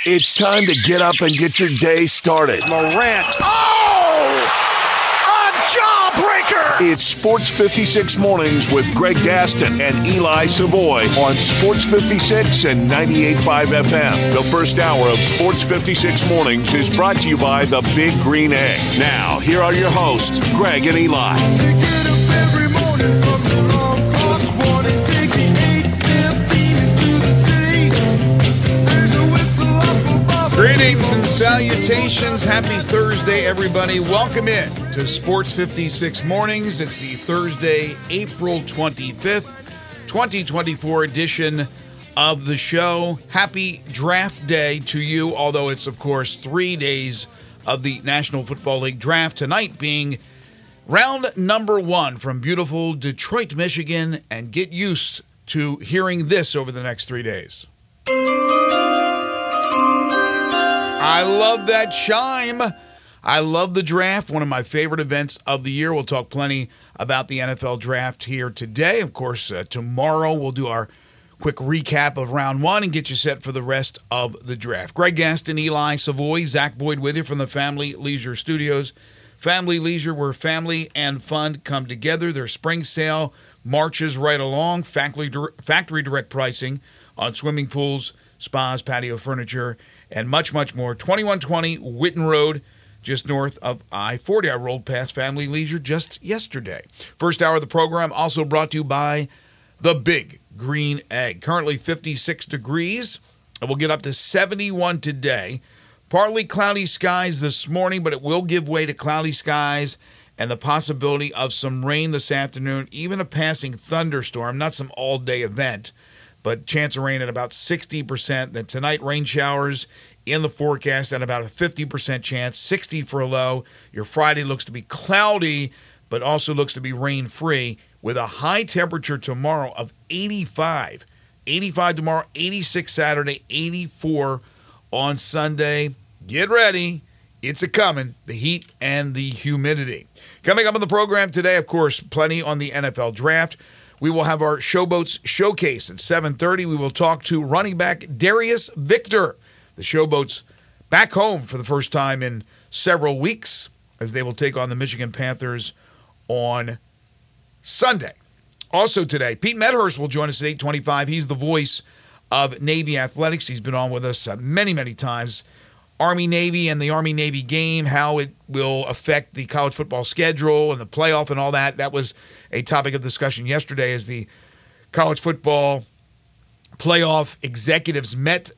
It's time to get up and get your day started. Morant. Oh! A jawbreaker! It's Sports 56 Mornings with Greg Gaston and Eli Savoy on Sports 56 and 98.5 FM. The first hour of Sports 56 Mornings is brought to you by the Big Green Egg. Now, here are your hosts, Greg and Eli. They get up every morning from the alarm clocks, wanting to take the 8:15 into the city. There's a whistle up above. Greetings and salutations. Happy Thursday, everybody. Welcome in to Sports 56 Mornings. It's the Thursday, April 25th, 2024 edition of the show. Happy draft day to you, although it's, of course, 3 days of the National Football League draft. Tonight being round number 1 from beautiful Detroit, Michigan, and get used to hearing this over the next 3 days. I love that chime. I love the draft, one of my favorite events of the year. We'll talk plenty about the NFL draft here today. Of course, tomorrow we'll do our quick recap of round 1 and get you set for the rest of the draft. Greg Gaston, Eli Savoy, Zach Boyd with you from the Family Leisure Studios. Family Leisure, where family and fun come together. Their spring sale marches right along. Factory direct pricing on swimming pools, spas, patio furniture, and much, much more. 2120 Whitten Road, just north of I-40. I rolled past Family Leisure just yesterday. First hour of the program also brought to you by the Big Green Egg. Currently 56 degrees. It will get up to 71 today. Partly cloudy skies this morning, but it will give way to cloudy skies and the possibility of some rain this afternoon, even a passing thunderstorm, not some all-day event, but chance of rain at about 60%. Then tonight, rain showers in the forecast at about a 50% chance, 60 for a low. Your Friday looks to be cloudy, but also looks to be rain-free with a high temperature tomorrow of 85. 85 tomorrow, 86 Saturday, 84 on Sunday. Get ready. It's a-coming, the heat and the humidity. Coming up on the program today, of course, plenty on the NFL draft. We will have our Showboats Showcase at 7:30. We will talk to running back Darius Victor. The Showboats back home for the first time in several weeks as they will take on the Michigan Panthers on Sunday. Also today, Pete Medhurst will join us at 8:25. He's the voice of Navy Athletics. He's been on with us many, many times. Army-Navy and the Army-Navy game, how it will affect the college football schedule and the playoff and all that. That was a topic of discussion yesterday as the college football playoff executives met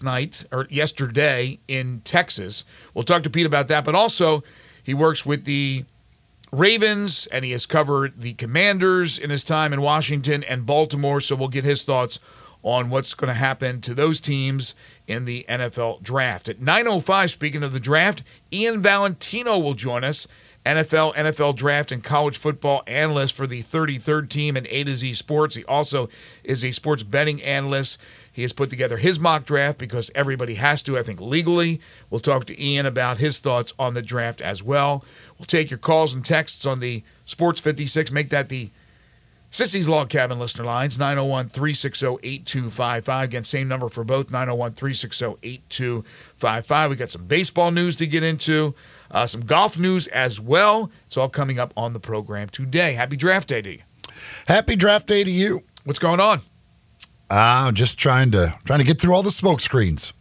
yesterday in Texas. We'll talk to Pete about that, but also he works with the Ravens, and he has covered the Commanders in his time in Washington and Baltimore, so we'll get his thoughts on what's going to happen to those teams in the NFL draft. At 9:05, speaking of the draft, Ian Valentino will join us, NFL draft, and college football analyst for the 33rd team in A to Z Sports. He also is a sports betting analyst. He has put together his mock draft because everybody has to, I think, legally. We'll talk to Ian about his thoughts on the draft as well. We'll take your calls and texts on the Sports 56. Make that the Sissy's Log Cabin listener lines, 901-360-8255. Again, same number for both, 901-360-8255. We got some baseball news to get into, some golf news as well. It's all coming up on the program today. Happy draft day to you. Happy draft day to you. What's going on? Just trying to get through all the smoke screens.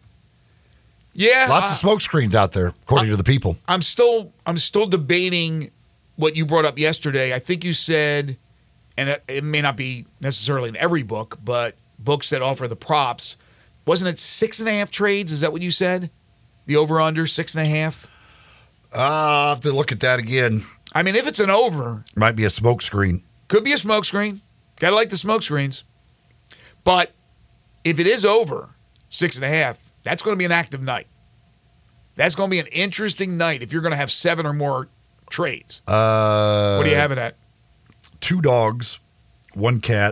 Yeah, lots of smoke screens out there, according to the people. I'm still debating what you brought up yesterday. I think you said, and it may not be necessarily in every book, but books that offer the props. Wasn't it 6.5 trades? Is that what you said? The over-under, 6.5? I'll have to look at that again. I mean, if it's an over. Might be a smoke screen. Could be a smoke screen. Got to like the smoke screens. But if it is over 6.5, that's going to be an active night. That's going to be an interesting night if you're going to have 7 or more trades. What do you have it at? 2 dogs, 1 cat,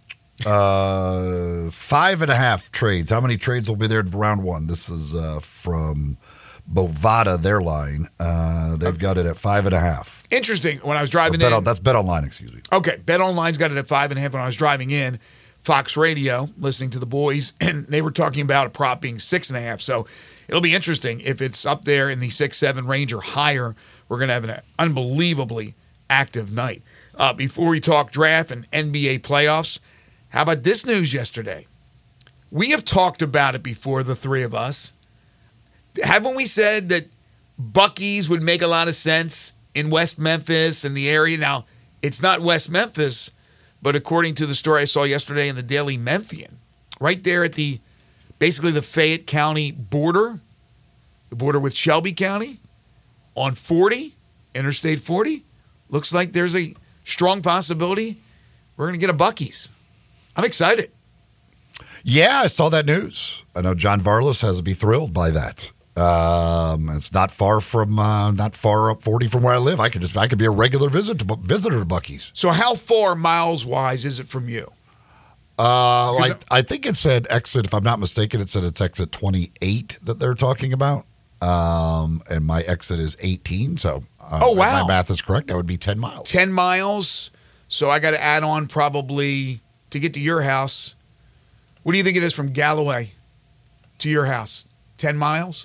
5.5 trades. How many trades will be there in round 1? This is from Bovada, their line. They've got it at 5.5. Interesting. When I was driving in. That's Bet Online, excuse me. Okay. Bet Online's got it at 5.5 when I was driving in. Fox Radio, listening to the boys, and they were talking about a prop being 6.5. So it'll be interesting if it's up there in the 6-7 range or higher. We're going to have an unbelievably active night. Before we talk draft and NBA playoffs, how about this news yesterday? We have talked about it before, the three of us. Haven't we said that Buc-ee's would make a lot of sense in West Memphis and the area? Now, it's not West Memphis, but according to the story I saw yesterday in the Daily Memphian, right there at basically the Fayette County border, the border with Shelby County, on 40, Interstate 40, looks like there's a strong possibility we're going to get a Buc-ee's. I'm excited. Yeah, I saw that news. I know John Varlas has to be thrilled by that. It's not far up 40 from where I live. I could be a regular visitor to Buc-ee's. So how far miles wise is it from you? I think it said exit. If I'm not mistaken, it said it's exit 28 that they're talking about. And my exit is 18. So, oh wow, if my math is correct, that would be 10 miles. 10 miles. So I got to add on probably to get to your house. What do you think it is from Galloway to your house? 10 miles?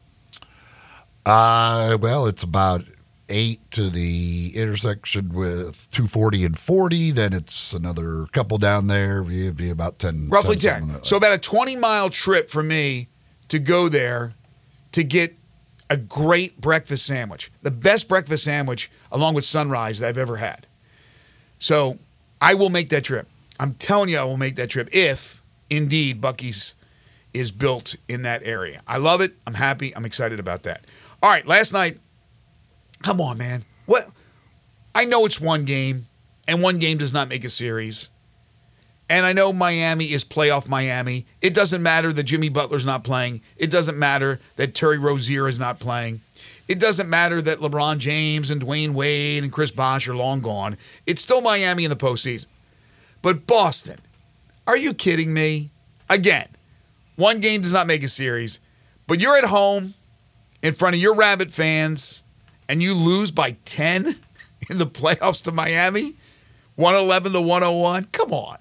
Well, it's about 8 to the intersection with 240 and 40. Then it's another couple down there. It'd be about 10. Roughly 10. So about a 20-mile trip for me to go there to get a great breakfast sandwich. The best breakfast sandwich along with Sunrise that I've ever had. So I will make that trip. I'm telling you I will make that trip if, indeed, Buc-ee's is built in that area. I love it. I'm happy. I'm excited about that. All right, last night, come on, man. What? I know it's one game, and one game does not make a series. And I know Miami is playoff Miami. It doesn't matter that Jimmy Butler's not playing. It doesn't matter that Terry Rozier is not playing. It doesn't matter that LeBron James and Dwayne Wade and Chris Bosh are long gone. It's still Miami in the postseason. But Boston, are you kidding me? Again, one game does not make a series, but you're at home in front of your Rabbit fans and you lose by 10 in the playoffs to Miami, 111 to 101. Come on.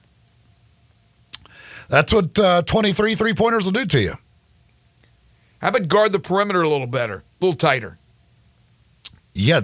That's what 23 three-pointers will do to you. How about guard the perimeter a little better, a little tighter? Yeah,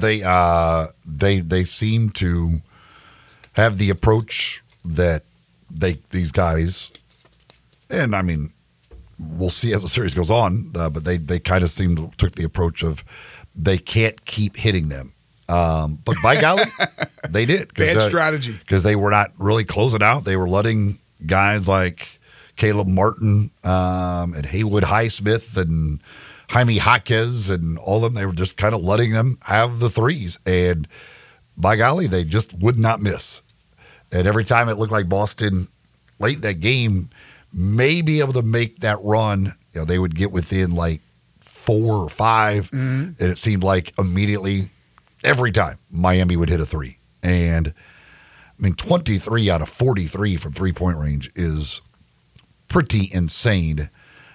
they seem to have the approach that these guys, and I mean, we'll see as the series goes on, but they kind of took the approach of they can't keep hitting them. But by golly, they did. Bad strategy. Because they were not really closing out. They were letting guys like Caleb Martin and Haywood Highsmith and Jaime Jaquez and all of them, they were just kind of letting them have the threes. And by golly, they just would not miss. And every time it looked like Boston, late in that game, may be able to make that run, you know, they would get within like 4 or 5. Mm-hmm. And it seemed like immediately, every time, Miami would hit a three. And, I mean, 23 out of 43 from three-point range is pretty insane.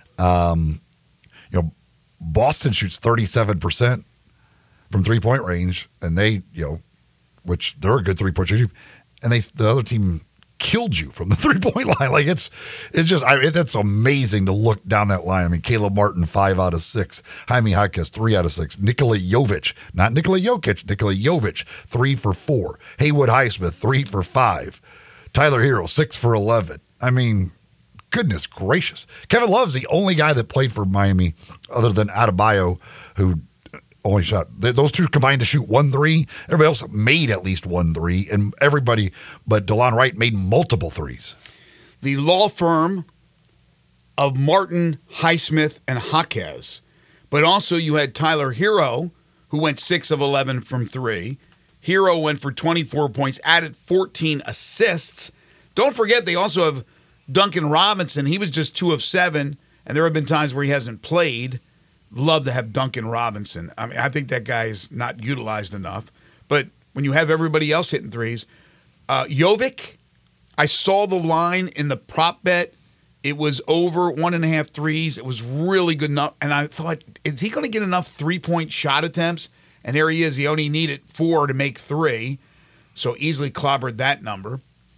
Boston shoots 37% from three-point range, and which they're a good three-point shooter, and the other team killed you from the three-point line. Like it's just that's amazing to look down that line. I mean, Caleb Martin 5 out of 6, Jaime Jaquez 3 out of 6, Nikola Jovic, not Nikola Jokic, Nikola Jovic 3 for 4, Haywood Highsmith 3 for 5, Tyler Hero 6 for 11. I mean, goodness gracious. Kevin Love's the only guy that played for Miami other than Adebayo, who only shot. Those two combined to shoot 1 3. Everybody else made at least 1 3, and everybody but DeLon Wright made multiple threes. The law firm of Martin, Highsmith, and Jaquez, but also you had Tyler Hero, who went 6 of 11 from 3. Hero went for 24 points, added 14 assists. Don't forget, they also have Duncan Robinson. He was just 2 of 7, and there have been times where he hasn't played. Love to have Duncan Robinson. I mean, I think that guy is not utilized enough. But when you have everybody else hitting threes, Jovic, I saw the line in the prop bet. It was over 1.5 threes. It was really good enough. And I thought, is he going to get enough three-point shot attempts? And there he is. He only needed 4 to make 3. So easily clobbered that number.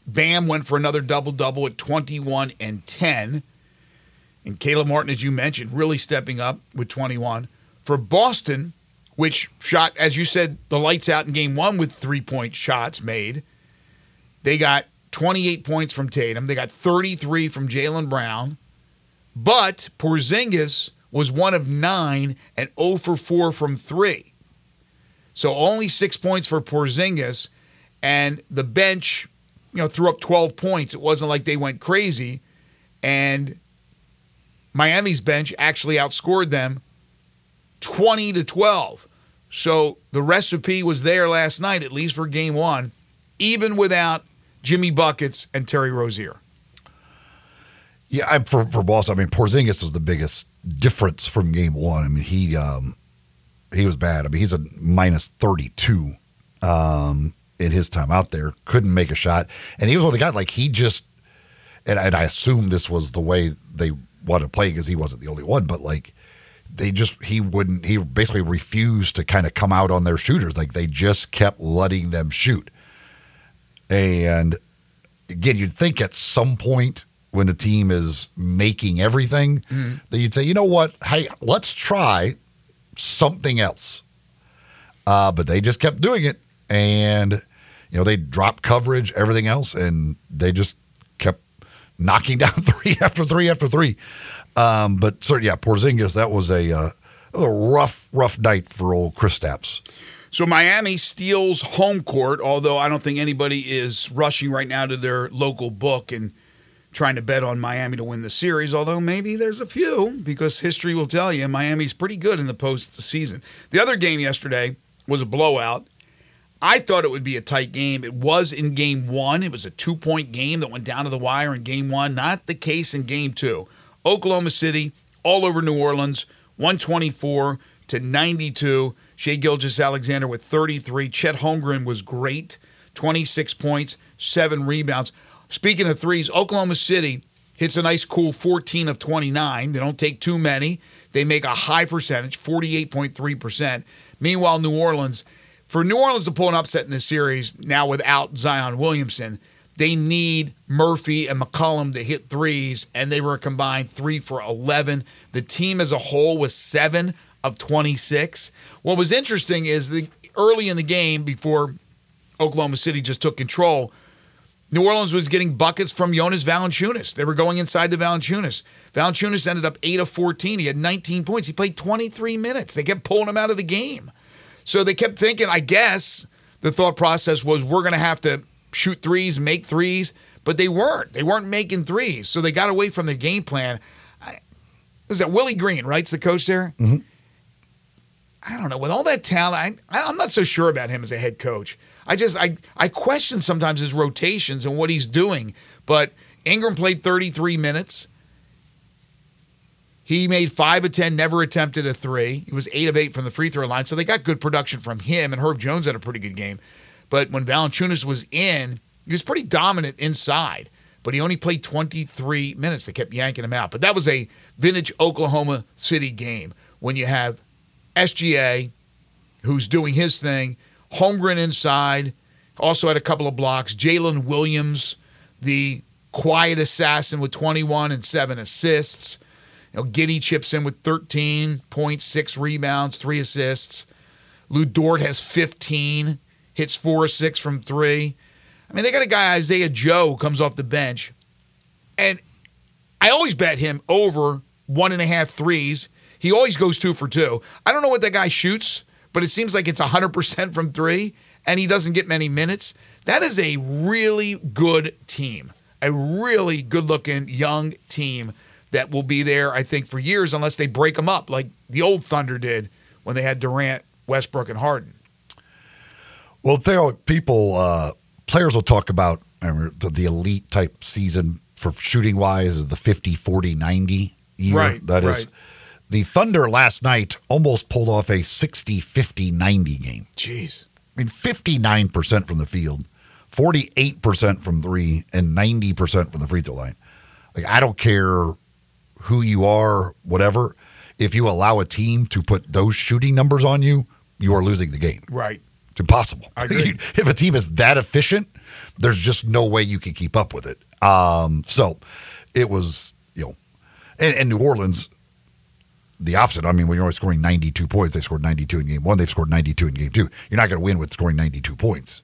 Bam went for another double-double at 21 and 10. And Caleb Martin, as you mentioned, really stepping up with 21. For Boston, which shot, as you said, the lights out in game one with 3-point shots made, they got 28 points from Tatum. They got 33 from Jaylen Brown. But Porzingis was 1 of 9 and 0 for 4 from 3. So only 6 points for Porzingis. And the bench, threw up 12 points. It wasn't like they went crazy. And Miami's bench actually outscored them 20-12. So the recipe was there last night, at least for game one, even without Jimmy Buckets and Terry Rozier. Yeah, for Boston, Porzingis was the biggest difference from game one. He was bad. He's a minus 32 in his time out there. Couldn't make a shot. And he was one of the guys, he just, and I assume this was the way they wanted to play because he wasn't the only one, but he basically refused to kind of come out on their shooters. They just kept letting them shoot. And again, you'd think at some point when the team is making everything, that you'd say, you know what? Hey, let's try something else. But they just kept doing it. And, they dropped coverage, everything else, and they just kept knocking down 3 after 3 after 3. But Porzingis, that was a rough night for old Kristaps. So Miami steals home court, although I don't think anybody is rushing right now to their local book and trying to bet on Miami to win the series, although maybe there's a few, because history will tell you Miami's pretty good in the postseason. The other game yesterday was a blowout. I thought it would be a tight game. It was in game one. It was a 2-point game that went down to the wire in game one. Not the case in game two. Oklahoma City, all over New Orleans, 124-92. Shai Gilgeous-Alexander with 33. Chet Holmgren was great, 26 points, 7 rebounds. Speaking of threes, Oklahoma City hits a nice cool 14 of 29. They don't take too many. They make a high percentage, 48.3%. Meanwhile, New Orleans, for New Orleans to pull an upset in this series, now without Zion Williamson, they need Murphy and McCollum to hit threes, and they were combined 3 for 11. The team as a whole was 7 of 26. What was interesting is early in the game, before Oklahoma City just took control, New Orleans was getting buckets from Jonas Valanciunas. They were going inside to Valanciunas. Valanciunas ended up 8 of 14. He had 19 points. He played 23 minutes. They kept pulling him out of the game. So they kept thinking, I guess, the thought process was we're going to have to shoot threes, make threes, but they weren't. They weren't making threes. So they got away from their game plan. Is that Willie Green, right? It's the coach there? Mm-hmm. I don't know. With all that talent, I'm not so sure about him as a head coach. I question sometimes his rotations and what he's doing. But Ingram played 33 minutes. He made 5 of 10, never attempted a 3. He was 8 of 8 from the free throw line. So they got good production from him, and Herb Jones had a pretty good game. But when Valanciunas was in, he was pretty dominant inside. But he only played 23 minutes. They kept yanking him out. But that was a vintage Oklahoma City game when you have SGA, who's doing his thing, Holmgren inside, also had a couple of blocks. Jalen Williams, the quiet assassin with 21 and 7 assists. Giddey chips in with 13 points, 6 rebounds, 3 assists. Lou Dort has 15, hits 4 or 6 from 3. They got a guy, Isaiah Joe, who comes off the bench. And I always bet him over 1.5 threes. He always goes 2 for 2. I don't know what that guy shoots, but it seems like it's 100% from 3, and he doesn't get many minutes. That is a really good team, a really good-looking young team that will be there, I think, for years unless they break them up like the old Thunder did when they had Durant, Westbrook, and Harden. Well, players will talk about the elite type season for shooting-wise is the 50, 40, 90 year. Right, that is. The Thunder last night almost pulled off a 60, 50, 90 game. Jeez. 59% from the field, 48% from 3, and 90% from the free throw line. I don't care who you are, whatever. If you allow a team to put those shooting numbers on you, you are losing the game. Right. It's impossible. I agree. If a team is that efficient, there's just no way you can keep up with it. So it was, and New Orleans, the opposite. I mean, when you're only scoring 92 points, they scored 92 in game one. They've scored 92 in game two. You're not going to win with scoring 92 points.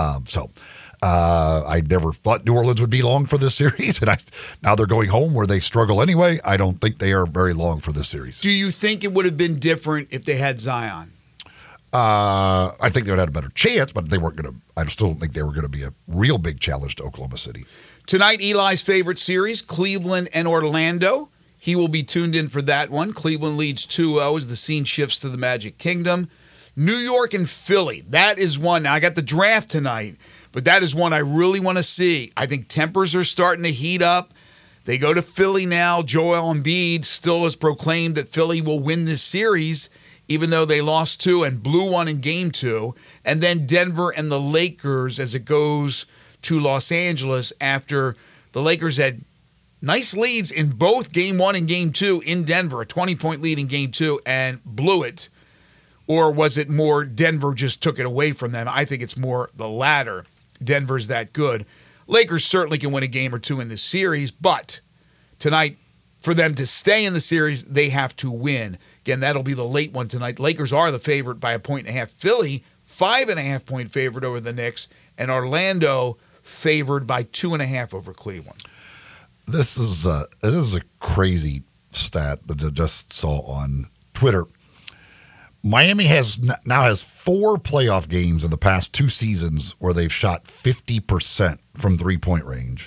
I never thought New Orleans would be long for this series, and now they're going home where they struggle anyway. I don't think they are very long for this series. Do you think it would have been different if they had Zion? I think they would have had a better chance, but they weren't going to. I still don't think they were going to be a real big challenge to Oklahoma City. Tonight, Eli's favorite series, Cleveland and Orlando. He will be tuned in for that one. Cleveland leads 2-0 as the scene shifts to the Magic Kingdom. New York and Philly. That is one. Now, I got the draft tonight, but that is one I really want to see. I think tempers are starting to heat up. They go to Philly now. Joel Embiid still has proclaimed that Philly will win this series, even though they lost 2 and blew 1 in game 2. And then Denver and the Lakers as it goes to Los Angeles after the Lakers had nice leads in both game 1 and game 2 in Denver, a 20-point lead in game 2, and blew it. Or was it more Denver just took it away from them? I think it's more the latter. Denver's that good. Lakers certainly can win a game or 2 in this series, but tonight, for them to stay in the series, they have to win. Again, that'll be the late one tonight. Lakers are the favorite by 1.5. Philly, 5.5-point favorite over the Knicks, and Orlando favored by 2.5 over Cleveland. This is a crazy stat that I just saw on Twitter. Miami now has 4 playoff games in the past 2 seasons where they've shot 50% from 3-point range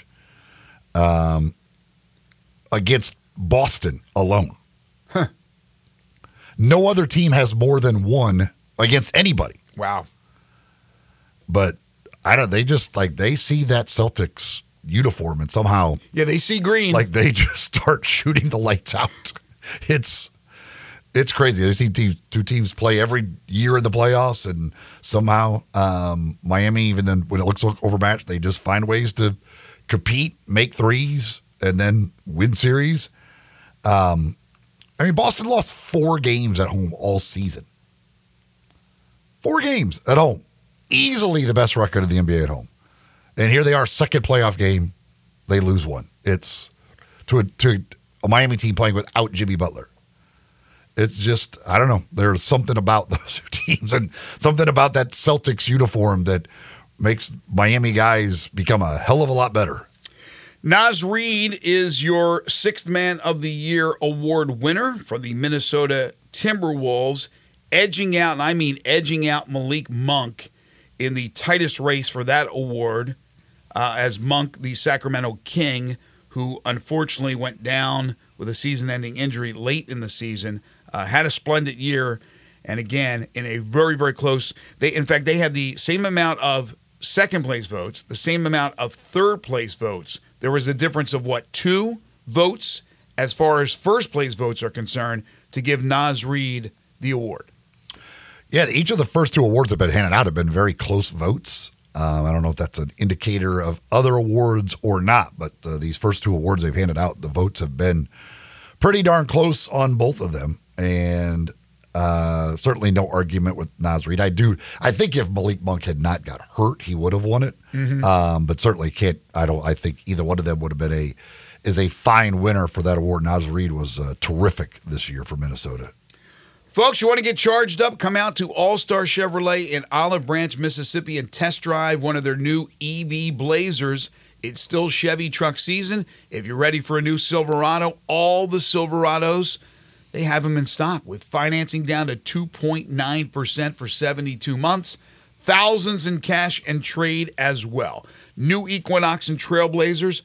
against Boston alone. Huh. No other team has more than 1 against anybody. Wow. But they just they see that Celtics uniform and somehow they see green. They just start shooting the lights out. It's crazy. They see two teams play every year in the playoffs, and somehow Miami, even then when it looks overmatched, they just find ways to compete, make threes, and then win series. Boston lost 4 games at home all season. 4 games at home. Easily the best record of the NBA at home. And here they are, second playoff game. They lose 1. It's to a Miami team playing without Jimmy Butler. It's just, I don't know. There's something about those 2 teams and something about that Celtics uniform that makes Miami guys become a hell of a lot better. Naz Reid is your 6th Man of the Year award winner for the Minnesota Timberwolves, edging out, and I mean edging out, Malik Monk in the tightest race for that award, as Monk, the Sacramento King, who unfortunately went down with a season-ending injury late in the season, had a splendid year, and again, in a very, very close... They had the same amount of second-place votes, the same amount of third-place votes. There was a difference of, 2 votes as far as first-place votes are concerned to give Naz Reid the award. Yeah, each of the first 2 awards that have been handed out have been very close votes. I don't know if that's an indicator of other awards or not, but these first 2 awards they've handed out, the votes have been pretty darn close on both of them, and certainly no argument with Naz Reid. I think if Malik Monk had not got hurt, he would have won it, but certainly can't. I think either one of them would have been a fine winner for that award. Naz Reid was terrific this year for Minnesota. Folks, you want to get charged up? Come out to All-Star Chevrolet in Olive Branch, Mississippi, and test drive one of their new EV Blazers. It's still Chevy truck season. If you're ready for a new Silverado, all the Silverados, they have them in stock with financing down to 2.9% for 72 months. Thousands in cash and trade as well. New Equinox and Trailblazers,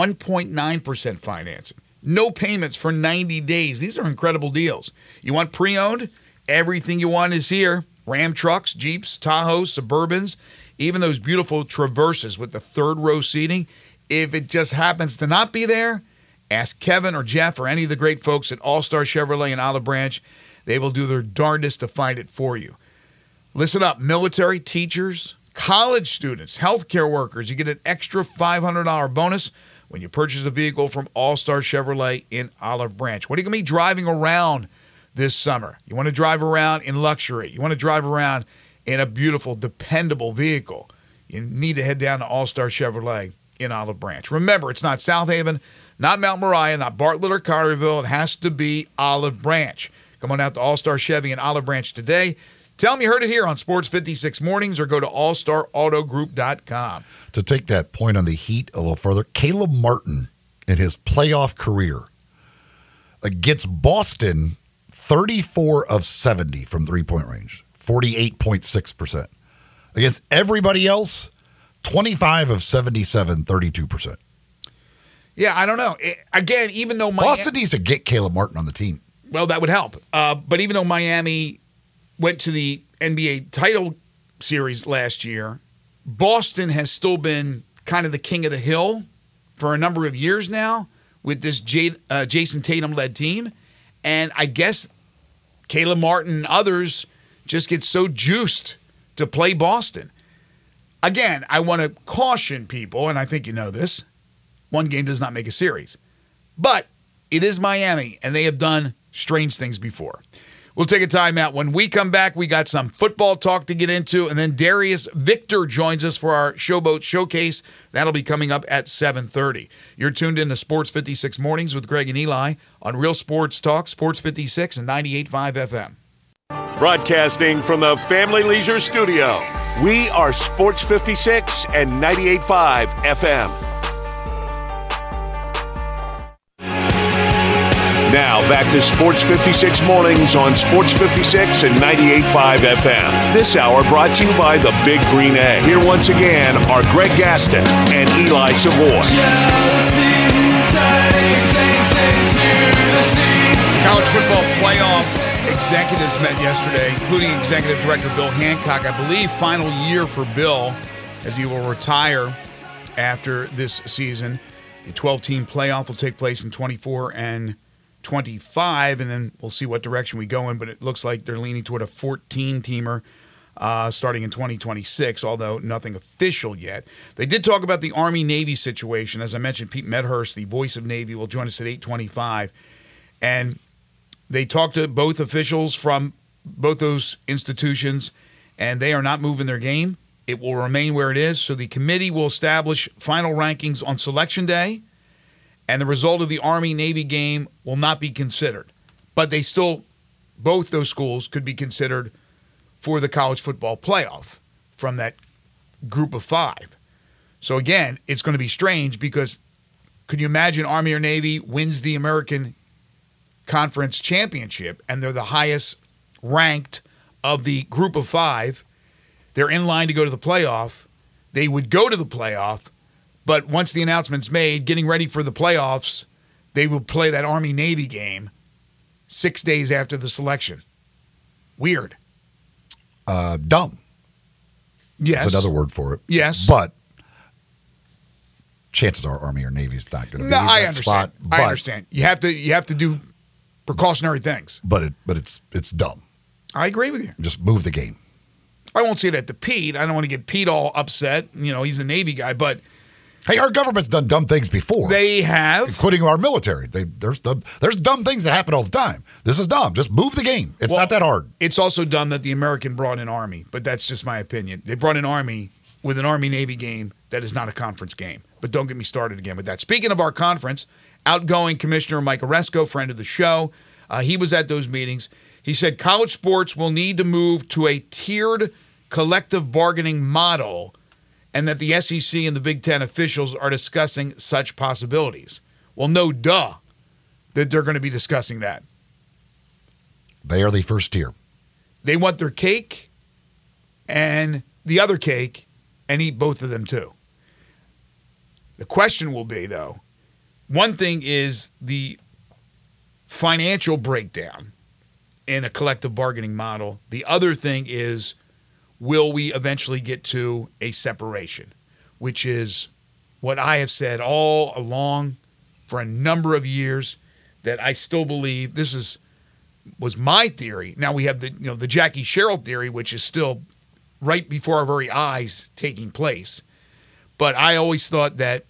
1.9% financing. No payments for 90 days. These are incredible deals. You want pre-owned? Everything you want is here. Ram trucks, Jeeps, Tahoes, Suburbans, even those beautiful Traverses with the 3rd row seating. If it just happens to not be there, ask Kevin or Jeff or any of the great folks at All-Star Chevrolet in Olive Branch. They will do their darndest to find it for you. Listen up, military, teachers, college students, healthcare workers. You get an extra $500 bonus when you purchase a vehicle from All-Star Chevrolet in Olive Branch. What are you going to be driving around this summer? You want to drive around in luxury. You want to drive around in a beautiful, dependable vehicle, you need to head down to All-Star Chevrolet in Olive Branch. Remember, it's not South Haven, not Mount Moriah, not Bartlett or Collierville. It has to be Olive Branch. Come on out to All-Star Chevy in Olive Branch today. Tell them you heard it here on Sports 56 Mornings or go to allstarautogroup.com. To take that point on the Heat a little further, Caleb Martin in his playoff career against Boston, 34 of 70 from three-point range, 48.6%. Against everybody else, 25 of 77, 32%. Yeah, I don't know. Again, even though Boston needs to get Caleb Martin on the team. Well, that would help. But even though Miami went to the NBA title series last year, Boston has still been kind of the king of the hill for a number of years now with this Jason Tatum-led team. And I guess Caleb Martin and others just get so juiced to play Boston. Again, I want to caution people, and I think you know this, one game does not make a series. But it is Miami, and they have done strange things before. We'll take a timeout. When we come back, we got some football talk to get into, and then Darius Victor joins us for our Showboat Showcase. That'll be coming up at 7:30. You're tuned in to Sports 56 Mornings with Greg and Eli on Real Sports Talk, Sports 56 and 98.5 FM. Broadcasting from the Family Leisure Studio, we are Sports 56 and 98.5 FM. Now back to Sports 56 Mornings on Sports 56 and 98.5 FM. This hour brought to you by the Big Green Egg. Here once again are Greg Gaston and Eli Savoy. College football playoff executives met yesterday, including Executive Director Bill Hancock. I believe final year for Bill as he will retire after this season. The 12-team playoff will take place in 24 and 25, and then we'll see what direction we go in, but it looks like they're leaning toward a 14-teamer starting in 2026, although nothing official yet. They did talk about the Army-Navy situation. As I mentioned, Pete Medhurst, the voice of Navy, will join us at 8:25, and they talked to both officials from both those institutions, and they are not moving their game. It will remain where it is, so the committee will establish final rankings on Selection Day, and the result of the Army-Navy game will not be considered. But they still, both those schools could be considered for the college football playoff from that group of five. So again, it's going to be strange because could you imagine Army or Navy wins the American Conference Championship and they're the highest ranked of the group of five. They're in line to go to the playoff. They would go to the playoff. But once the announcement's made, getting ready for the playoffs, they will play that Army-Navy game 6 days after the selection. Weird. Dumb. Yes. That's another word for it. Yes. But chances are Army or Navy's not going to be No, in I that understand. spot. I understand. You have to do precautionary things. But it's dumb. I agree with you. Just move the game. I won't say that to Pete. I don't want to get Pete all upset. You know, he's a Navy guy, but Hey, our government's done dumb things before. they have. Including our military. There's dumb things that happen all the time. This is dumb. Just move the game. It's Well, not that hard. It's also dumb that the American brought in Army, but that's just my opinion. They brought in Army with an Army-Navy game that is not a conference game. But don't get me started again with that. Speaking of our conference, outgoing Commissioner Mike Oresco, friend of the show, he was at those meetings. He said college sports will need to move to a tiered collective bargaining model and that the SEC and the Big Ten officials are discussing such possibilities. Well, no duh that they're going to be discussing that. They are the first tier. They want their cake and the other cake and eat both of them too. The question will be, though, one thing is the financial breakdown in a collective bargaining model. The other thing is, will we eventually get to a separation, which is what I have said all along for a number of years, that I still believe was my theory. Now we have the Jackie Sherrill theory, which is still right before our very eyes taking place. But I always thought that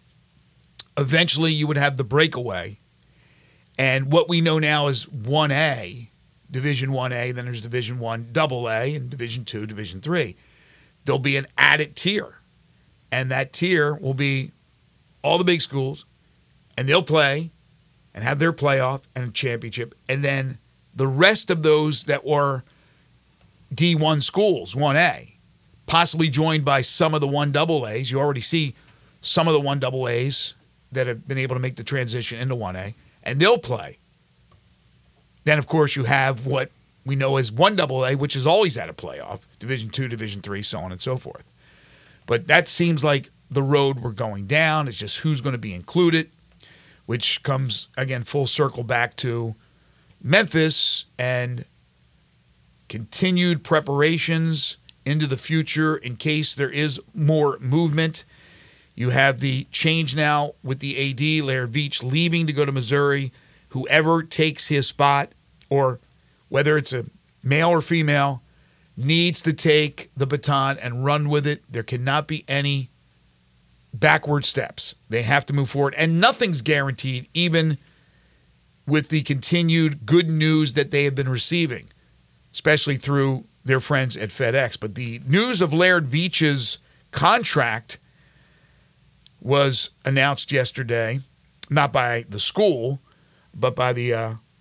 eventually you would have the breakaway. And what we know now is 1A, Division 1A, then there's Division 1 AA, and Division 2, Division 3. There'll be an added tier, and that tier will be all the big schools, and they'll play and have their playoff and a championship, and then the rest of those that were D1 schools, 1A, possibly joined by some of the 1AAs. You already see some of the 1AAs that have been able to make the transition into 1A, and they'll play. Then, of course, you have what we know as 1AA, which is always at a playoff, Division 2, Division 3, so on and so forth. But that seems like the road we're going down. It's just who's going to be included, which comes, again, full circle back to Memphis and continued preparations into the future in case there is more movement. You have the change now with the AD, Laird Veach, leaving to go to Missouri. Whoever takes his spot, or whether it's a male or female, needs to take the baton and run with it. There cannot be any backward steps. They have to move forward. And nothing's guaranteed, even with the continued good news that they have been receiving, especially through their friends at FedEx. But the news of Laird Veach's contract was announced yesterday, not by the school, but by the,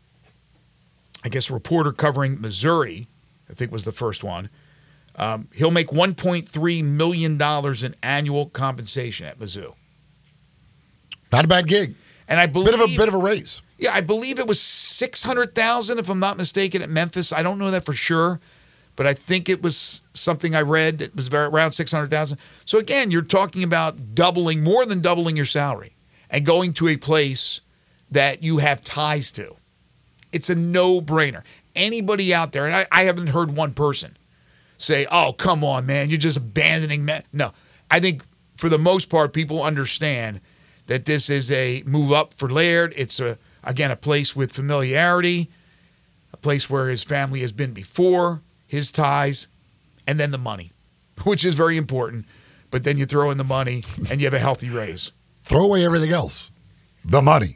reporter covering Missouri, I think was the first one. He'll make $1.3 million in annual compensation at Mizzou. Not a bad gig. And I believe Bit of a raise. Yeah, I believe it was $600,000, if I'm not mistaken, at Memphis. I don't know that for sure, but I think it was something I read that was around $600,000. So again, you're talking about more than doubling your salary and going to a place that you have ties to. It's a no-brainer. Anybody out there, and I haven't heard one person say, oh, come on, man, you're just abandoning men. No, I think for the most part, people understand that this is a move up for Laird. It's, a place with familiarity, a place where his family has been before, his ties, and then the money, which is very important. But then you throw in the money, and you have a healthy raise. Throw away everything else. The money.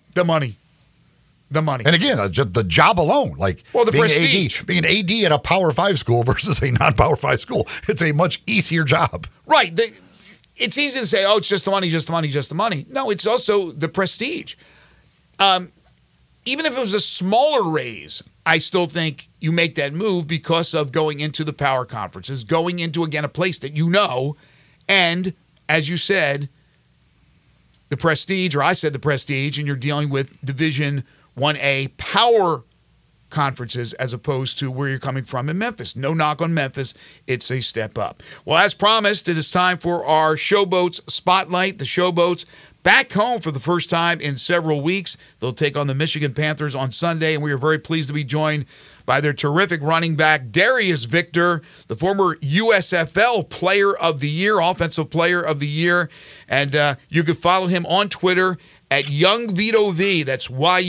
And again, just the job alone, the prestige. being an AD at a Power 5 school versus a non-Power 5 school, it's a much easier job. Right. It's easy to say, oh, it's just the money, just the money, just the money. No, it's also the prestige. Even if it was a smaller raise, I still think you make that move because of going into the power conferences, going into, again, a place that you know, and, as you said, the prestige, or I said the prestige, and you're dealing with Division 1A power conferences as opposed to where you're coming from in Memphis. No knock on Memphis. It's a step up. Well, as promised, it is time for our Showboats Spotlight. The Showboats back home for the first time in several weeks. They'll take on the Michigan Panthers on Sunday, and we are very pleased to be joined by their terrific running back, Darius Victor, the former USFL Player of the Year, Offensive Player of the Year. And you can follow him on Twitter at YoungVitoV. That's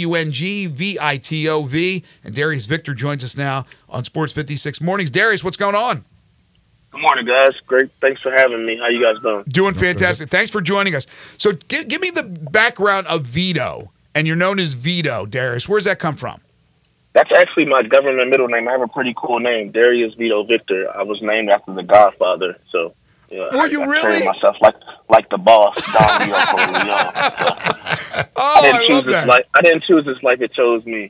YUNGVITOV. And Darius Victor joins us now on Sports 56 Mornings. Darius, what's going on? Good morning, guys. Great. Thanks for having me. How you guys doing? Doing fantastic. Thanks for joining us. So give me the background of Vito, and you're known as Vito, Darius. Where's that come from? That's actually my government middle name. I have a pretty cool name, Darius Vito Victor. I was named after the Godfather, so were you really? I myself like the boss, Don Vito Corleone. I didn't choose this life; it chose me.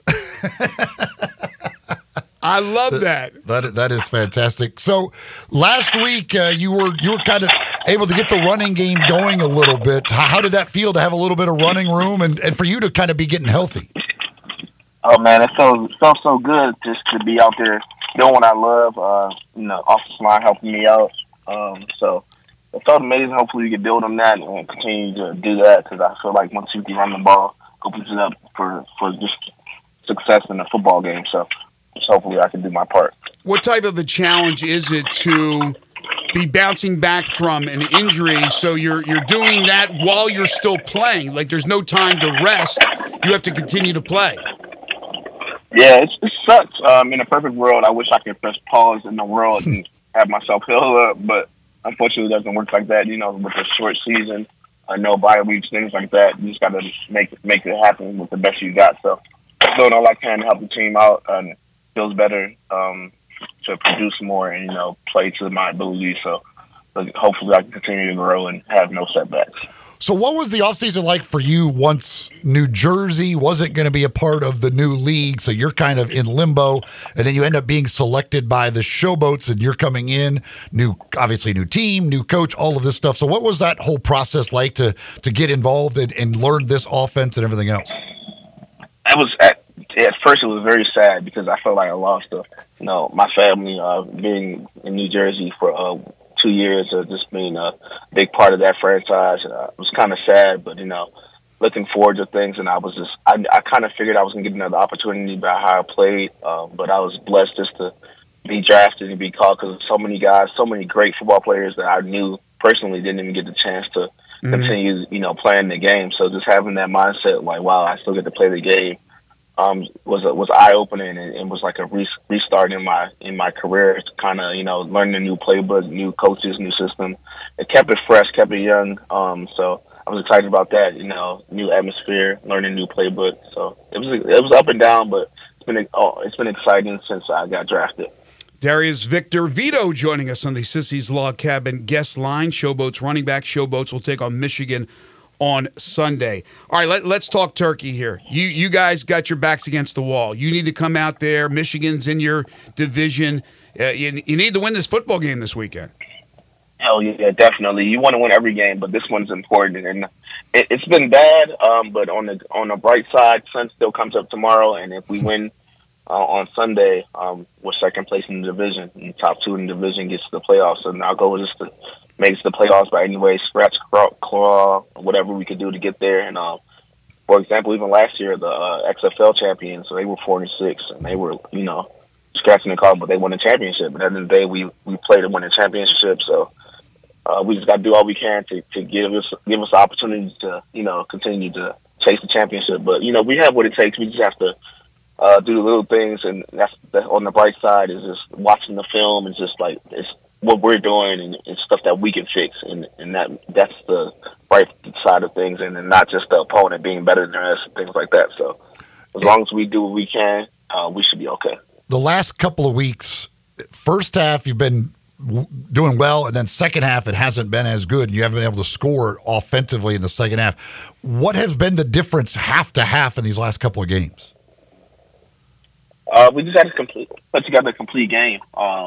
I love that. That is fantastic. So last week you were kind of able to get the running game going a little bit. How did that feel to have a little bit of running room and for you to kind of be getting healthy? Oh man, it felt so good just to be out there doing what I love. Offensive line helping me out. So it felt amazing. Hopefully we can build on that and continue to do that because I feel like once you can run the ball, opens it up for just success in the football game. So hopefully I can do my part. What type of a challenge is it to be bouncing back from an injury? So you're doing that while you're still playing. Like there's no time to rest. You have to continue to play. Yeah, it sucks. In a perfect world, I wish I could press pause in the world and have myself heal up, but unfortunately it doesn't work like that. With a short season, no bye weeks, things like that, you just got to make it happen with the best you got. So I'm doing all I can to help the team out and feels better to produce more and play to my ability. So hopefully I can continue to grow and have no setbacks. So what was the offseason like for you once New Jersey wasn't going to be a part of the new league, so you're kind of in limbo, and then you end up being selected by the Showboats, and you're coming in, obviously new team, new coach, all of this stuff. So what was that whole process like to get involved and learn this offense and everything else? At first it was very sad because I felt like I lost my family, being in New Jersey for 2 years of just being a big part of that franchise. It was kind of sad, but looking forward to things. And I kind of figured I was gonna get another opportunity by how I played, but I was blessed just to be drafted and be called because so many guys, so many great football players that I knew personally didn't even get the chance to continue, playing the game. So just having that mindset, like, wow, I still get to play the game, was eye opening and was like a restart in my career. It's kind of learning a new playbook, new coaches, new system. It kept it fresh, kept it young. So I was excited about that. New atmosphere, learning new playbook. So it was up and down, but it's been exciting since I got drafted. Darius Victor Vito joining us on the Sissy's Log Cabin guest line. Showboats running back. Showboats will take on Michigan on Sunday. All right, let's talk turkey here. You guys got your backs against the wall. You need to come out there. Michigan's in your division. You need to win this football game this weekend. Oh, yeah, definitely. You want to win every game, but this one's important. And it's been bad, but on the bright side, sun still comes up tomorrow. And if we win on Sunday, we're second place in the division. And top two in the division gets to the playoffs. So our goal is just to make it to the playoffs by any way, scratch, claw, whatever we could do to get there. And for example, even last year, the XFL champions, so they were 4-6, and they were, scratching the claw, but they won the championship. But at the end of the day, we played to win the championship. So we just got to do all we can to give us the opportunity to, continue to chase the championship. But we have what it takes. We just have to do the little things, and that's on the bright side is just watching the film and just like it's what we're doing and stuff that we can fix, and that's the bright side of things, and then not just the opponent being better than us and things like that. So as long as we do what we can, we should be okay. The last couple of weeks, first half you've been doing well, and then second half it hasn't been as good. You haven't been able to score offensively in the second half. What has been the difference half to half in these last couple of games? We just had to put together a complete game.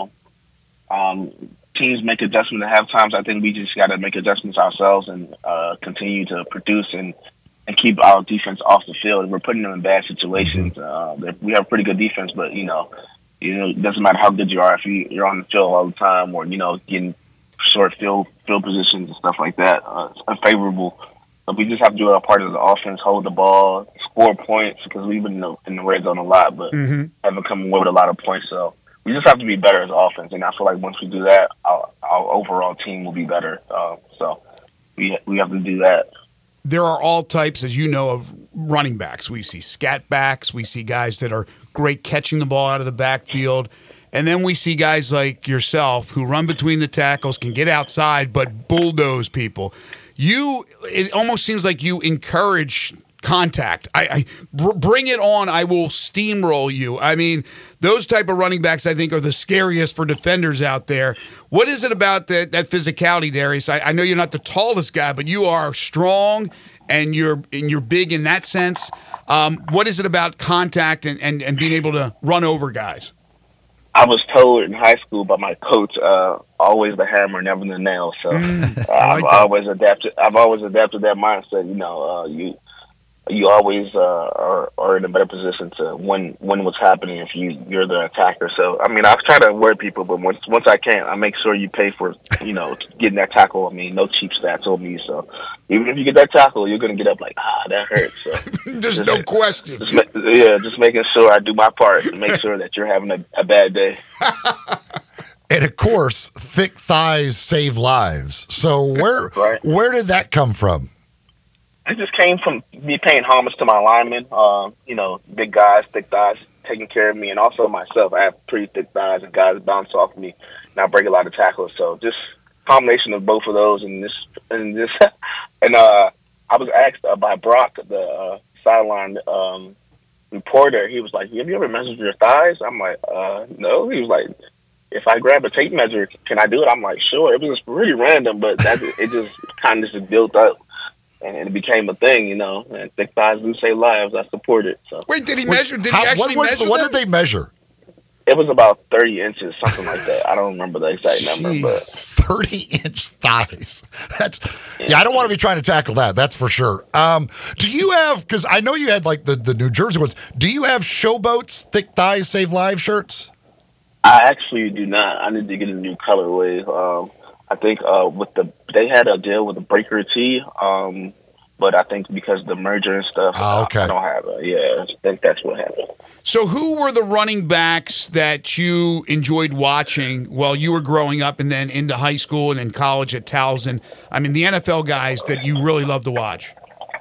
Teams make adjustments at half times. I think we just got to make adjustments ourselves and continue to produce and keep our defense off the field. We're putting them in bad situations. We have pretty good defense, but it doesn't matter how good you are if you're on the field all the time or getting short field positions and stuff like that. It's unfavorable. But we just have to do our part of the offense, hold the ball, score points because we've been in the red zone a lot, but haven't come away with a lot of points. So we just have to be better as offense, and I feel like once we do that, our overall team will be better. So we have to do that. There are all types, as you know, of running backs. We see scat backs. We see guys that are great catching the ball out of the backfield. And then we see guys like yourself who run between the tackles, can get outside, but bulldoze people. It almost seems like you encourage contact. I bring it on. I will steamroll you. I mean, those type of running backs, I think, are the scariest for defenders out there. What is it about that physicality, Darius? I know you're not the tallest guy, but you are strong and you're big in that sense. What is it about contact and being able to run over guys? I was told in high school by my coach, always the hammer, never the nail. So I've always adapted that mindset. You always are in a better position to win what's happening if you're the attacker. So, I mean, I've tried to avoid people, but once I can, I make sure you pay for, getting that tackle. I mean, no cheap stats on me. So even if you get that tackle, you're going to get up like, that hurts. So There's no question. Just making sure I do my part and make sure that you're having a bad day. And of course, thick thighs save lives. So where did that come from? It just came from me paying homage to my linemen, big guys, thick thighs, taking care of me, and also myself. I have pretty thick thighs, and guys bounce off me, and I break a lot of tackles. So just combination of both of those, and I was asked by Brock, the sideline reporter, he was like, "Have you ever measured your thighs?" I'm like, "No." He was like, "If I grab a tape measure, can I do it?" I'm like, "Sure." It was just really random, but it just kind of just built up, and it became a thing, you know. And thick thighs do save lives. I support it. So Wait, did he measure? Did he actually measure What that? did they measure? it was about 30 inches, something like that. I don't remember the exact number, but 30-inch thighs. That's I don't want to be trying to tackle that. That's for sure. Do you have? Because I know you had like the New Jersey ones. Do you have Showboats Thick Thighs Save Lives shirts? I actually do not. I need to get a new colorway. I think they had a deal with the Breaker T, but I think because of the merger and stuff, okay. I don't have it. Yeah, I think that's what happened. So who were the running backs that you enjoyed watching while you were growing up and then into high school and then college at Towson? I mean, the NFL guys that you really love to watch.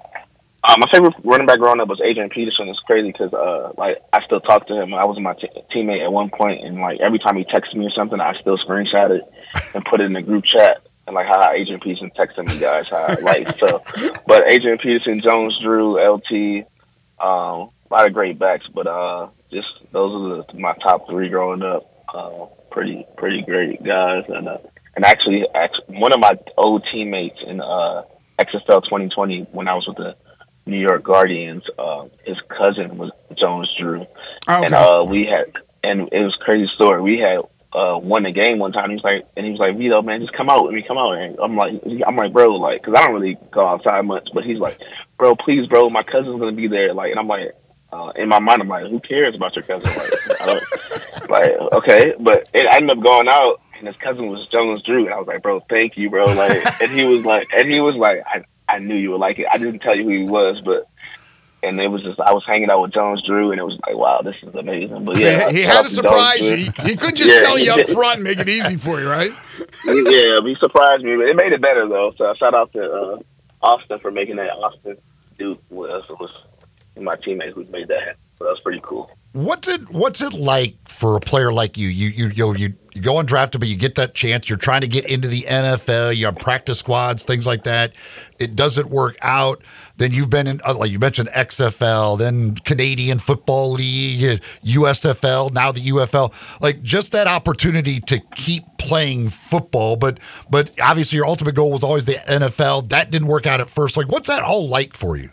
My favorite running back growing up was Adrian Peterson. It's crazy because I still talk to him. I was my teammate at one point, and like every time he texts me or something, I still screenshot it and put it in the group chat. And like, hi, Adrian Peterson texting me, guys. Hi, like so. But Adrian Peterson, Jones, Drew, LT, a lot of great backs. But just those are my top three growing up. Pretty great guys. And actually, one of my old teammates in XFL 2020 when I was with the New York Guardians, his cousin was Jones Drew. Okay. And it was a crazy story. We had won the game one time. He was like, Vito, man, just come out with me, come out. And I'm like, bro, like, because I don't really go outside much, but he's like, bro, please, bro, my cousin's gonna be there. Like, and I'm like, in my mind, I'm like, who cares about your cousin? Like, I don't, like, okay, but it ended up going out, and his cousin was Jones Drew, and I was like, bro, thank you, bro. Like, and he was like, I knew you would like it. I didn't tell you who he was, but. And it was just, I was hanging out with Jones Drew, and it was like, wow, this is amazing. But yeah, he had to surprise you. He couldn't just tell you up front and make it easy for you, right? Yeah, he surprised me, but it made it better though. So shout out to Austin for making that. Austin dude was my teammate who made that happen. So that was pretty cool. What's it like for a player like you? You go undrafted, but you get that chance. You're trying to get into the NFL. You're on practice squads, things like that. It doesn't work out. Then you've been in, like you mentioned, XFL, then Canadian Football League, USFL, now the UFL. Like just that opportunity to keep playing football, but obviously your ultimate goal was always the NFL. That didn't work out at first. Like, what's that all like for you?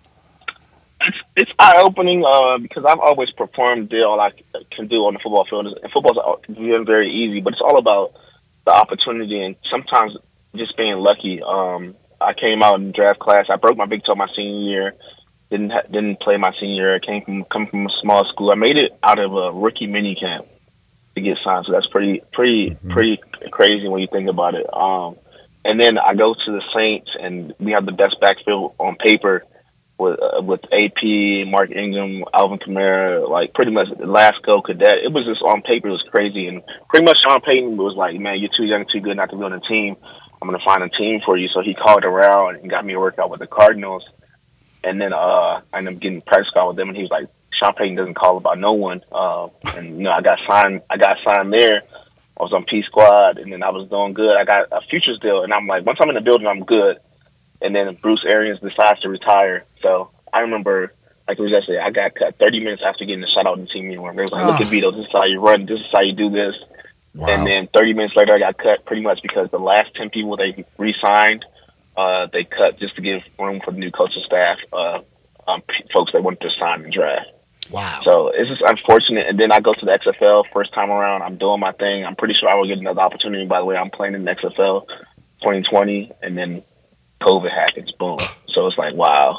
It's eye-opening because I've always performed all I can do on the football field. And football's been very easy, but it's all about the opportunity and sometimes just being lucky. I came out in draft class. I broke my big toe my senior year. Didn't play my senior year. I come from a small school. I made it out of a rookie mini camp to get signed. So that's pretty crazy when you think about it. And then I go to the Saints, and we have the best backfield on paper with AP, Mark Ingram, Alvin Kamara, like pretty much the last go cadet. It was just on paper, it was crazy. And pretty much Sean Payton was like, man, you're too young, too good not to be on the team. I'm going to find a team for you. So he called around and got me a workout with the Cardinals. And then I ended up getting a practice call with them. And he was like, Sean Payton doesn't call about no one. And, you know, I got signed there. I was on P Squad, and then I was doing good. I got a futures deal. And I'm like, once I'm in the building, I'm good. And then Bruce Arians decides to retire. So I remember, like it was yesterday, I got cut 30 minutes after getting the shot out in the team uniform. They was like, look at Vito, this is how you run, this is how you do this. Wow. And then 30 minutes later, I got cut pretty much because the last 10 people they re-signed, they cut just to give room for the new coaching staff, folks that wanted to sign and draft. Wow. So it's just unfortunate. And then I go to the XFL first time around. I'm doing my thing. I'm pretty sure I will get another opportunity. By the way, I'm playing in the XFL 2020, and then COVID happens. Boom. So it's like, wow.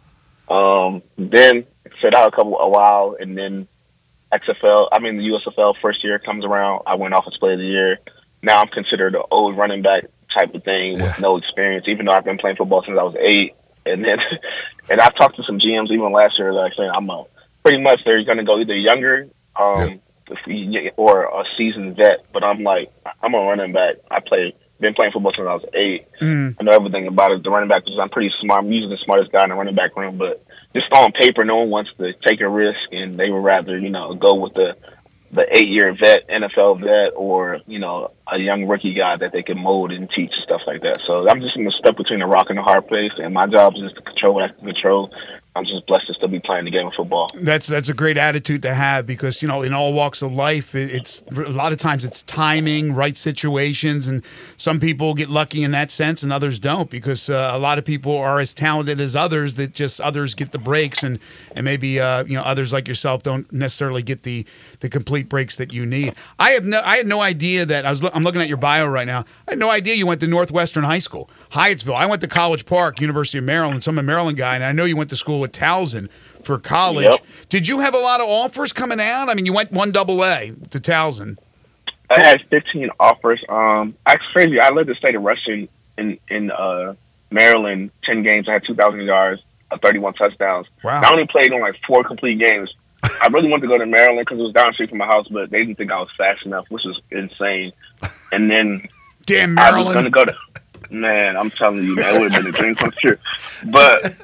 Then sit out a while, and then the USFL first year comes around. I went Offensive Player of the Year. Now I'm considered an old running back type of thing with no experience, even though I've been playing football since I was 8. And then, and I've talked to some GMs even last year, like saying pretty much they're going to go either younger or a seasoned vet. But I'm like, I'm a running back. Been playing football since I was 8. I know everything about it. The running back, because I'm pretty smart. I'm usually the smartest guy in the running back room, but just on paper, no one wants to take a risk, and they would rather, go with the 8-year vet, NFL vet, or, a young rookie guy that they can mold and teach and stuff like that. So I'm just stuck between a rock and a hard place, and my job is just to control what I can control, I'm just blessed to still be playing the game of football. That's a great attitude to have because, in all walks of life, it's a lot of times it's timing, right situations, and some people get lucky in that sense and others don't because a lot of people are as talented as others that just others get the breaks and maybe others like yourself don't necessarily get the complete breaks that you need. I had no idea that I'm looking at your bio right now. I had no idea you went to Northwestern High School, Hyattsville. I went to College Park, University of Maryland, so I'm a Maryland guy, and I know you went to school with Towson for college. Yep. Did you have a lot of offers coming out? I mean, you went 1AA to Towson. I had 15 offers. That's crazy. I led the state of rushing in Maryland, 10 games. I had 2,000 yards, 31 touchdowns. Wow. I only played on like 4 complete games. I really wanted to go to Maryland because it was down the street from my house, but they didn't think I was fast enough, which was insane. And then Damn Maryland. I was going to go to. Man, I'm telling you, man, it would have been a dream come true. But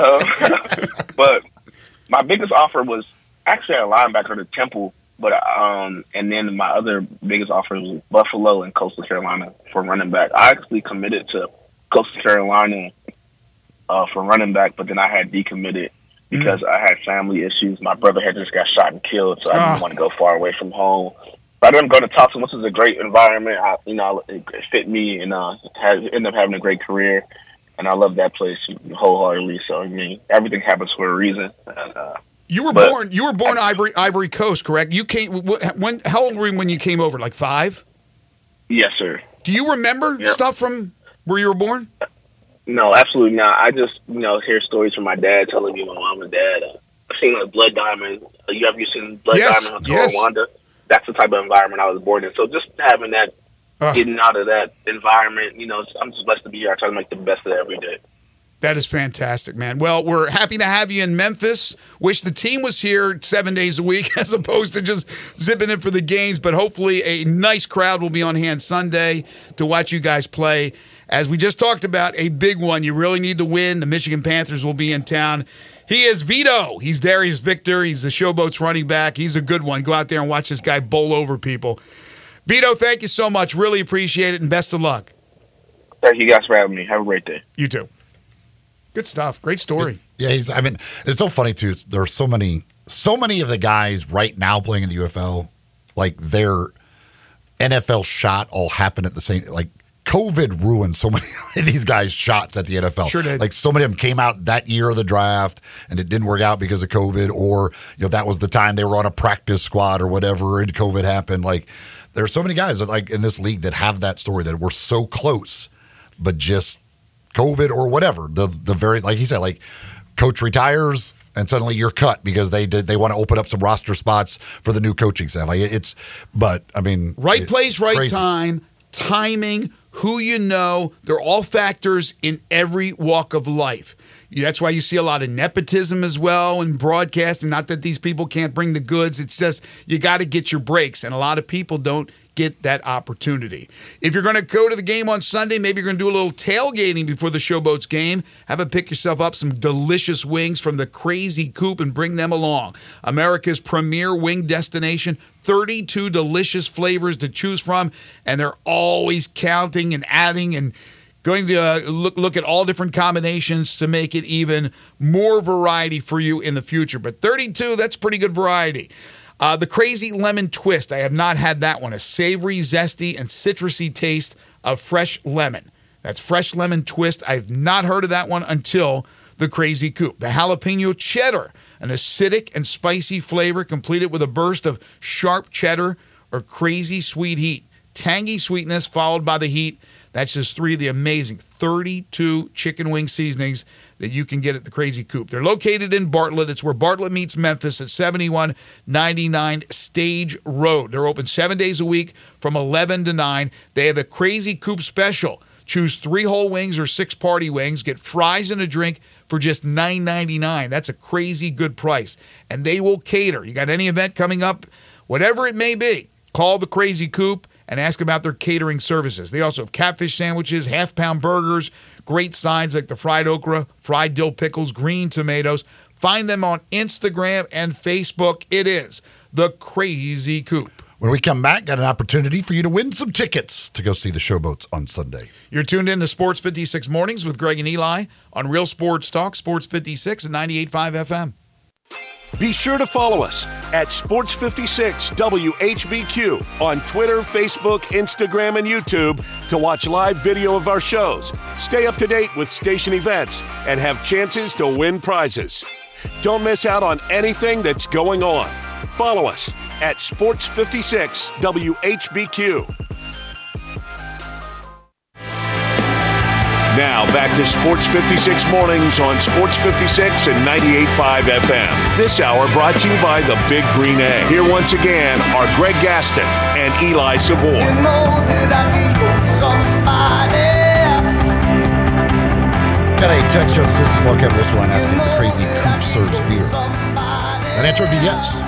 my biggest offer was actually a linebacker to Temple, but and then my other biggest offer was Buffalo and Coastal Carolina for running back. I actually committed to Coastal Carolina for running back, but then I had decommitted because I had family issues. My brother had just got shot and killed, so I didn't want to go far away from home. I didn't go to Towson, which is a great environment. It fit me, and ended up having a great career, and I love that place wholeheartedly. So everything happens for a reason. You were born Ivory Coast, correct? You came how old were you when you came over? Like 5? Yes, sir. Do you remember stuff from where you were born? No, absolutely not. I just hear stories from my dad telling me my mom and dad. I've seen like Blood Diamond. Have you seen Blood Diamond on Rwanda? That's the type of environment I was born in. So just having that, getting out of that environment, I'm just blessed to be here. I try to make the best of it every day. That is fantastic, man. Well, we're happy to have you in Memphis. Wish the team was here 7 days a week as opposed to just zipping in for the games, but hopefully a nice crowd will be on hand Sunday to watch you guys play. As we just talked about, a big one. You really need to win. The Michigan Panthers will be in town. He is Vito. He's Darius Victor. He's the Showboats running back. He's a good one. Go out there and watch this guy bowl over people. Vito, thank you so much. Really appreciate it, and best of luck. Thank you guys for having me. Have a great day. You too. Good stuff. Great story. Yeah, it's so funny, too. There are so many of the guys right now playing in the UFL, like their NFL shot all happened at the same, like, COVID ruined so many of these guys' shots at the NFL. Sure did. Like so many of them came out that year of the draft and it didn't work out because of COVID, or that was the time they were on a practice squad or whatever and COVID happened. Like there are so many guys that, like in this league that have that story that were so close, but just COVID or whatever. The very, like he said, like coach retires and suddenly you're cut because they want to open up some roster spots for the new coaching staff. Like right place, right crazy. time, timing, who you know, they're all factors in every walk of life. That's why you see a lot of nepotism as well in broadcasting. Not that these people can't bring the goods. It's just you got to get your breaks, and a lot of people don't get that opportunity. If you're going to go to the game on Sunday, maybe you're going to do a little tailgating before the Showboats game. Have a pick yourself up some delicious wings from the Crazy Coop and bring them along. America's premier wing destination, 32 delicious flavors to choose from, and they're always counting and adding and going to look at all different combinations to make it even more variety for you in the future. But 32, that's pretty good variety. The Crazy Lemon Twist, I have not had that one. A savory, zesty, and citrusy taste of fresh lemon. That's fresh lemon twist. I've not heard of that one until the Crazy Coop. The Jalapeno Cheddar, an acidic and spicy flavor completed with a burst of sharp cheddar or crazy sweet heat. Tangy sweetness followed by the heat. That's just 3 of the amazing 32 chicken wing seasonings that you can get at the Crazy Coop. They're located in Bartlett. It's where Bartlett meets Memphis at 7199 Stage Road. They're open 7 days a week from 11 to 9. They have a Crazy Coop special. Choose 3 whole wings or 6 party wings. Get fries and a drink for just $9.99. That's a crazy good price. And they will cater. You got any event coming up, whatever it may be, call the Crazy Coop and ask about their catering services. They also have catfish sandwiches, half-pound burgers, great sides like the fried okra, fried dill pickles, green tomatoes. Find them on Instagram and Facebook. It is the Crazy Coop. When we come back, got an opportunity for you to win some tickets to go see the Showboats on Sunday. You're tuned in to Sports 56 Mornings with Greg and Eli on Real Sports Talk, Sports 56 and 98.5 FM. Be sure to follow us at Sports 56 WHBQ on Twitter, Facebook, Instagram, and YouTube to watch live video of our shows, stay up to date with station events, and have chances to win prizes. Don't miss out on anything that's going on. Follow us at Sports 56 WHBQ. Now back to Sports 56 Mornings on Sports 56 and 98.5 FM. This hour brought to you by the Big Green Egg. Here once again are Greg Gaston and Eli Savoy. You know that I can go somebody. Got a text here that says this is Log Cabin Whistle line asking if the Crazy Coop serves beer. That answer would be yes.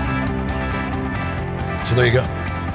So there you go.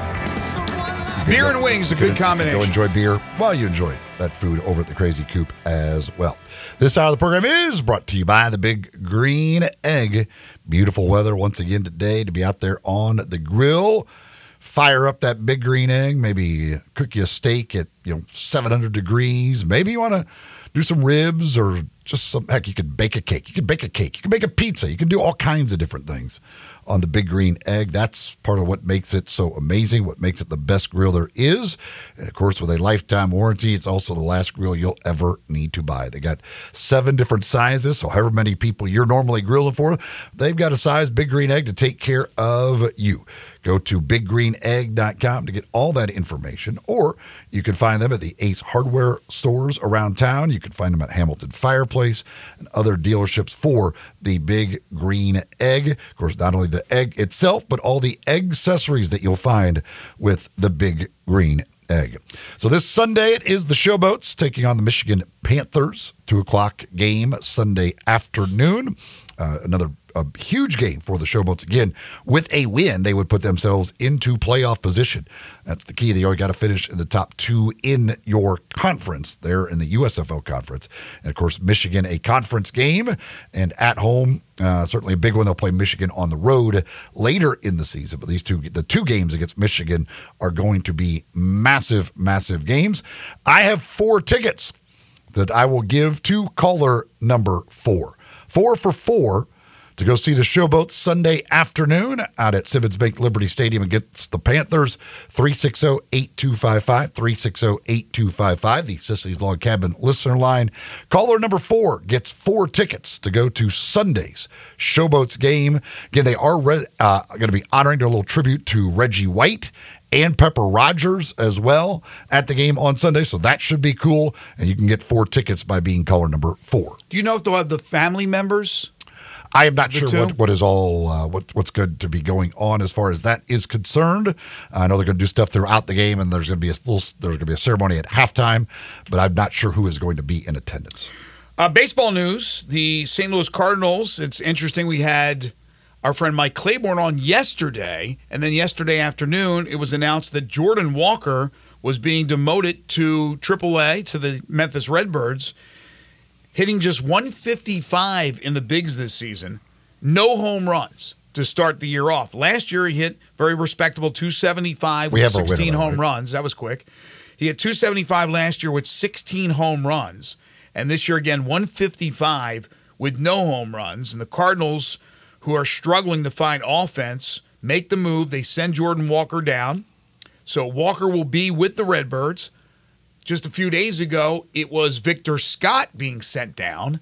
Beer and wings, a good combination. Go enjoy beer while you enjoy that food over at the Crazy Coop as well. This hour of the program is brought to you by the Big Green Egg. Beautiful weather once again today to be out there on the grill. Fire up that Big Green Egg. Maybe cook you a steak at 700 degrees. Maybe you want to do some ribs or just some, heck, you could bake a cake. You could bake a cake. You can bake a pizza. You can do all kinds of different things on the Big Green Egg. That's part of what makes it so amazing, what makes it the best grill there is. And, of course, with a lifetime warranty, it's also the last grill you'll ever need to buy. They got 7 different sizes, so however many people you're normally grilling for, they've got a size Big Green Egg to take care of you. Go to BigGreenEgg.com to get all that information, or you can find them at the Ace Hardware stores around town. You can find them at Hamilton Fireplace and other dealerships for the Big Green Egg. Of course, not only the egg itself, but all the egg accessories that you'll find with the Big Green Egg. So this Sunday, it is the Showboats taking on the Michigan Panthers. 2:00 game Sunday afternoon. A huge game for the Showboats. Again, with a win, they would put themselves into playoff position. That's the key. They already got to finish in the top 2 in your conference. They're in the USFL conference. And, of course, Michigan, a conference game. And at home, certainly a big one. They'll play Michigan on the road later in the season. But the two games against Michigan are going to be massive, massive games. I have 4 tickets that I will give to caller number 4. 4 for 4 to go see the Showboats Sunday afternoon out at Simmons Bank Liberty Stadium against the Panthers. 360-8255, 360-8255, the Sicily's Log Cabin listener line. Caller number 4 gets 4 tickets to go to Sunday's Showboats game. Again, they are going to be honoring their little tribute to Reggie White and Pepper Rogers as well at the game on Sunday, so that should be cool. And you can get 4 tickets by being caller number 4. Do you know if they'll have the family members? I am not sure what is all what's good to be going on as far as that is concerned. I know they're going to do stuff throughout the game, and there's going to be a ceremony at halftime, but I'm not sure who is going to be in attendance. Baseball news: the St. Louis Cardinals. It's interesting. We had our friend Mike Claiborne on yesterday, and then yesterday afternoon it was announced that Jordan Walker was being demoted to AAA to the Memphis Redbirds. Hitting just 155 in the bigs this season. No home runs to start the year off. Last year he hit very respectable 275 with 16 home runs. That was quick. He hit 275 last year with 16 home runs. And this year again 155 with no home runs. And the Cardinals, who are struggling to find offense, make the move. They send Jordan Walker down. So Walker will be with the Redbirds. Just a few days ago, it was Victor Scott being sent down.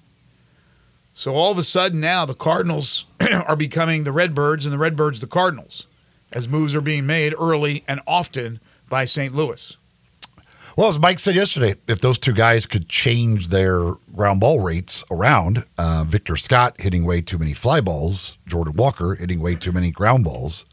So all of a sudden now the Cardinals are becoming the Redbirds and the Redbirds the Cardinals as moves are being made early and often by St. Louis. Well, as Mike said yesterday, if those two guys could change their ground ball rates around, Victor Scott hitting way too many fly balls, Jordan Walker hitting way too many ground balls,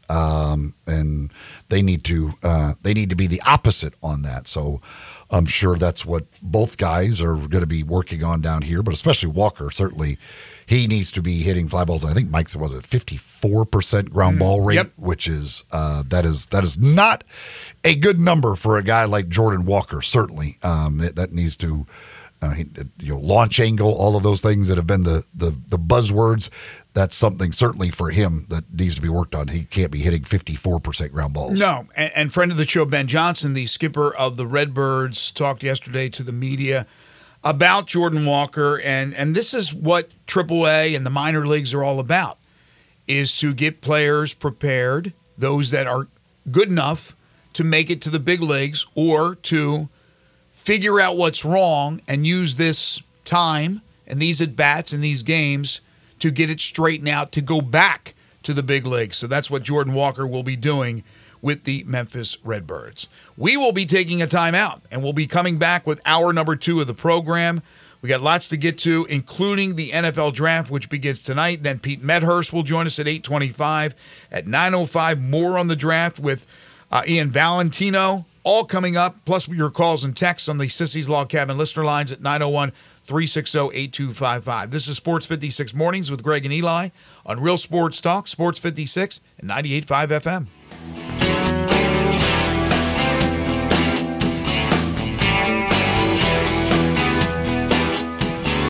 and they need to be the opposite on that. So I'm sure that's what both guys are going to be working on down here, but especially Walker, certainly he needs to be hitting fly balls. And I think Mike said, was it 54% ground ball rate, which is that is not a good number for a guy like Jordan Walker, certainly. That needs to Launch angle, all of those things that have been the buzzwords. That's something certainly for him that needs to be worked on. He can't be hitting 54% ground balls. No, and friend of the show, Ben Johnson, the skipper of the Redbirds, talked yesterday to the media about Jordan Walker, and this is what AAA and the minor leagues are all about, is to get players prepared, those that are good enough to make it to the big leagues or to figure out what's wrong and use this time and these at-bats and these games to get it straightened out to go back to the big leagues. So that's what Jordan Walker will be doing with the Memphis Redbirds. We will be taking a timeout, and we'll be coming back with hour number 2 of the program. We got lots to get to, including the NFL Draft, which begins tonight. Then Pete Medhurst will join us at 8:25. At 9:05, more on the draft with Ian Valentino. All coming up, plus your calls and texts on the Sissy's Log Cabin listener lines at 901-360-8255. This is Sports 56 Mornings with Greg and Eli on Real Sports Talk, Sports 56 and 98.5 FM.